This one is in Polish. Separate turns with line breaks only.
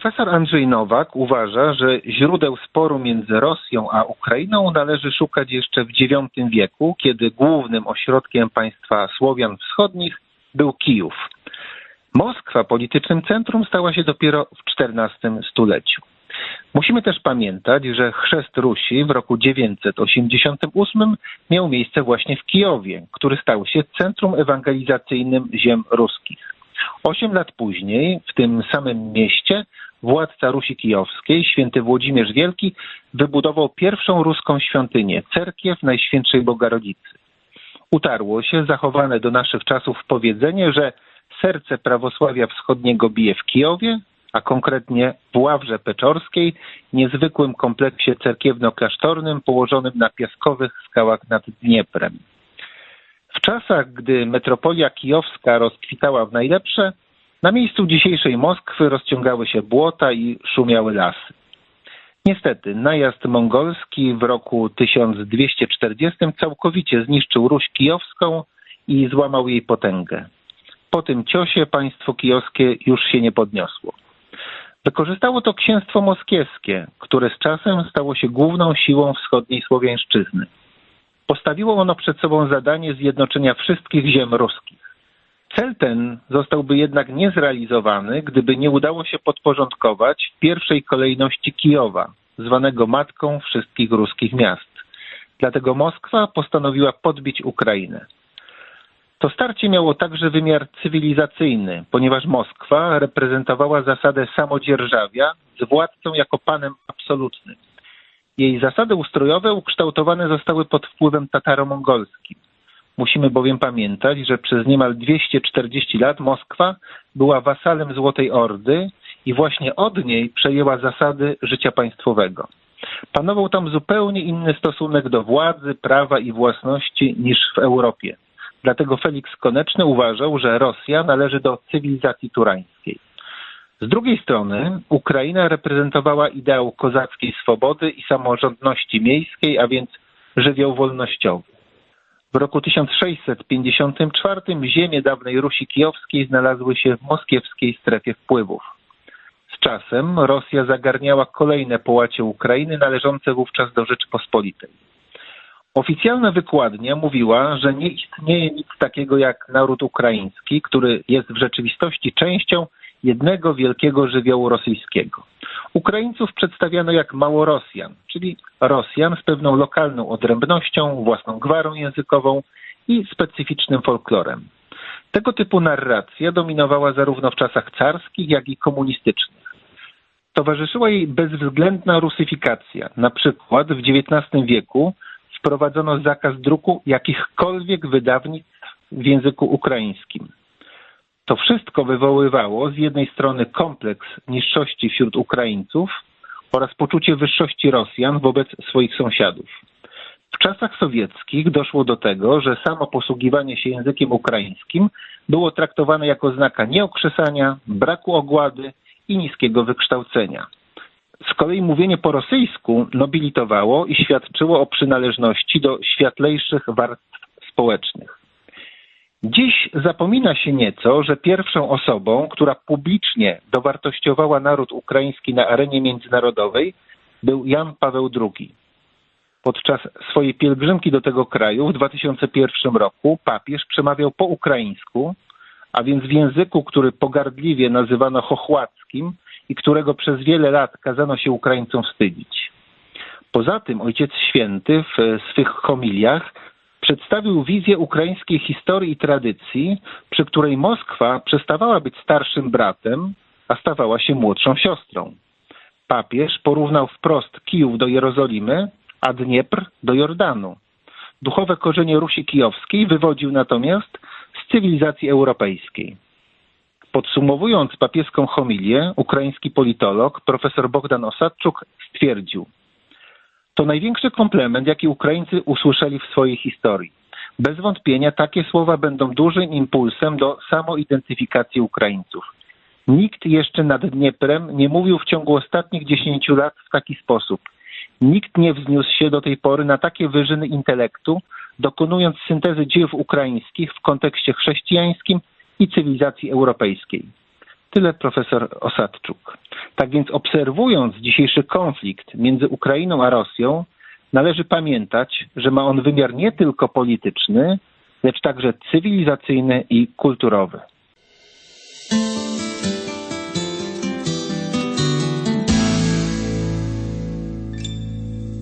Profesor Andrzej Nowak uważa, że źródeł sporu między Rosją a Ukrainą należy szukać jeszcze w IX wieku, kiedy głównym ośrodkiem państwa Słowian Wschodnich był Kijów. Moskwa politycznym centrum stała się dopiero w XIV stuleciu. Musimy też pamiętać, że chrzest Rusi w roku 988 miał miejsce właśnie w Kijowie, który stał się centrum ewangelizacyjnym ziem ruskich. 8 lat później w tym samym mieście władca Rusi Kijowskiej, święty Włodzimierz Wielki, wybudował pierwszą ruską świątynię, cerkiew Najświętszej Bogorodicy. Utarło się zachowane do naszych czasów powiedzenie, że serce prawosławia wschodniego bije w Kijowie, a konkretnie w Ławrze Peczorskiej, niezwykłym kompleksie cerkiewno-klasztornym położonym na piaskowych skałach nad Dnieprem. W czasach, gdy metropolia kijowska rozkwitała w najlepsze, na miejscu dzisiejszej Moskwy rozciągały się błota i szumiały lasy. Niestety, najazd mongolski w roku 1240 całkowicie zniszczył Ruś Kijowską i złamał jej potęgę. Po tym ciosie państwo kijowskie już się nie podniosło. Wykorzystało to księstwo moskiewskie, które z czasem stało się główną siłą wschodniej słowiańszczyzny. Postawiło ono przed sobą zadanie zjednoczenia wszystkich ziem ruskich. Cel ten zostałby jednak niezrealizowany, gdyby nie udało się podporządkować w pierwszej kolejności Kijowa, zwanego matką wszystkich ruskich miast. Dlatego Moskwa postanowiła podbić Ukrainę. To starcie miało także wymiar cywilizacyjny, ponieważ Moskwa reprezentowała zasadę samodzierżawia z władcą jako panem absolutnym. Jej zasady ustrojowe ukształtowane zostały pod wpływem tataro-mongolskim. Musimy bowiem pamiętać, że przez niemal 240 lat Moskwa była wasalem Złotej Ordy i właśnie od niej przejęła zasady życia państwowego. Panował tam zupełnie inny stosunek do władzy, prawa i własności niż w Europie. Dlatego Feliks Koneczny uważał, że Rosja należy do cywilizacji turańskiej. Z drugiej strony Ukraina reprezentowała ideał kozackiej swobody i samorządności miejskiej, a więc żywioł wolnościowy. W roku 1654 ziemie dawnej Rusi Kijowskiej znalazły się w moskiewskiej strefie wpływów. Z czasem Rosja zagarniała kolejne połacie Ukrainy należące wówczas do Rzeczypospolitej. Oficjalna wykładnia mówiła, że nie istnieje nic takiego jak naród ukraiński, który jest w rzeczywistości częścią jednego wielkiego żywiołu rosyjskiego. Ukraińców przedstawiano jak Małorosjan, czyli Rosjan z pewną lokalną odrębnością, własną gwarą językową i specyficznym folklorem. Tego typu narracja dominowała zarówno w czasach carskich, jak i komunistycznych. Towarzyszyła jej bezwzględna rusyfikacja. Na przykład w XIX wieku wprowadzono zakaz druku jakichkolwiek wydawnictw w języku ukraińskim. To wszystko wywoływało z jednej strony kompleks niższości wśród Ukraińców oraz poczucie wyższości Rosjan wobec swoich sąsiadów. W czasach sowieckich doszło do tego, że samo posługiwanie się językiem ukraińskim było traktowane jako znaka nieokrzesania, braku ogłady i niskiego wykształcenia. Z kolei mówienie po rosyjsku nobilitowało i świadczyło o przynależności do światlejszych warstw społecznych. Dziś zapomina się nieco, że pierwszą osobą, która publicznie dowartościowała naród ukraiński na arenie międzynarodowej, był Jan Paweł II. Podczas swojej pielgrzymki do tego kraju w 2001 roku papież przemawiał po ukraińsku, a więc w języku, który pogardliwie nazywano chochłackim i którego przez wiele lat kazano się Ukraińcom wstydzić. Poza tym Ojciec Święty w swych homiliach przedstawił wizję ukraińskiej historii i tradycji, przy której Moskwa przestawała być starszym bratem, a stawała się młodszą siostrą. Papież porównał wprost Kijów do Jerozolimy, a Dniepr do Jordanu. Duchowe korzenie Rusi Kijowskiej wywodził natomiast z cywilizacji europejskiej. Podsumowując papieską homilię, ukraiński politolog profesor Bogdan Osadczuk stwierdził: to największy komplement, jaki Ukraińcy usłyszeli w swojej historii. Bez wątpienia takie słowa będą dużym impulsem do samoidentyfikacji Ukraińców. Nikt jeszcze nad Dnieprem nie mówił w ciągu ostatnich 10 lat w taki sposób. Nikt nie wzniósł się do tej pory na takie wyżyny intelektu, dokonując syntezy dziejów ukraińskich w kontekście chrześcijańskim i cywilizacji europejskiej. Tyle profesor Osadczuk. Tak więc obserwując dzisiejszy konflikt między Ukrainą a Rosją, należy pamiętać, że ma on wymiar nie tylko polityczny, lecz także cywilizacyjny i kulturowy.